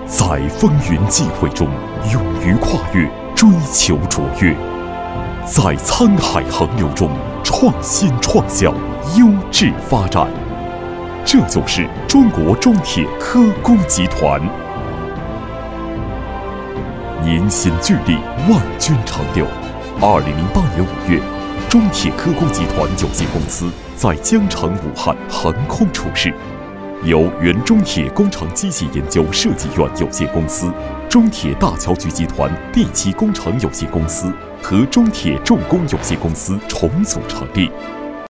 在风云际会中勇于跨越，追求卓越；在沧海横流中创新创效，优质发展。这就是中国中铁科工集团。凝心聚力，万军长流。2008年5月，中铁科工集团有限公司在江城武汉横空出世，由原中铁工程机械研究设计院有限公司、中铁大桥局集团第7工程有限公司和中铁重工有限公司重组成立。